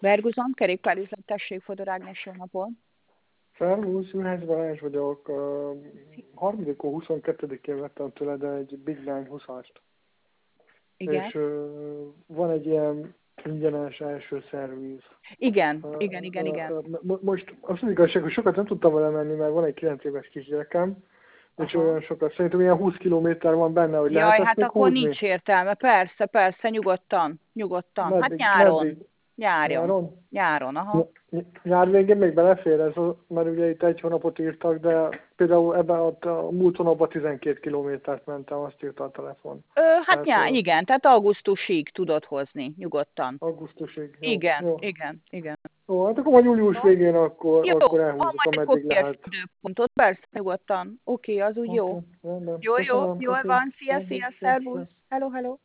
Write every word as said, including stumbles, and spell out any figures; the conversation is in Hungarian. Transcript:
Berguzon, kerékpárüzlet, tessék, Fodor Ágnes, jó napot. Szervusz, Juhász Balázs vagyok. harmadikon huszonkettedikén vettem tőled egy Big Nine húszast. Igen. És uh, van egy ilyen ingyenes első szerviz. Igen, Uh, igen, igen, igen. uh, most azt igazság, hogy sokat nem tudtam vele menni, mert van egy kilenc éves kisgyerekem, és Aha. olyan sokat. Szerintem ilyen húsz kilométer van benne, hogy Jaj, lehet ezt hát még akkor húzni? nincs értelme. Persze, persze, nyugodtan, nyugodtan. Hát Meddig? nyáron, Meddig? nyáron, Nyáron? nyáron, aha. Nyár végén még belefér ez, mert ugye itt egy hónapot írtak, de például ebben a, a múlt hónapban tizenkét kilométert mentem, azt írta a telefon. Ö, hát Tehát nyár, uh, igen, tehát augusztusig tudod hozni, nyugodtan. augusztusig, jó, Igen, jó. igen, igen. Jó, hát akkor majd július Jó, végén akkor, jó, akkor ha elhúzzuk, majd akkor ameddig kérsz lehet. időpontot, persze, nyugodtan. Oké, az úgy Oké, jó. okay, rendben. Jó, jó, Köszönöm, jól köszönöm. van, szia, szia, szervusz. Hello, hello.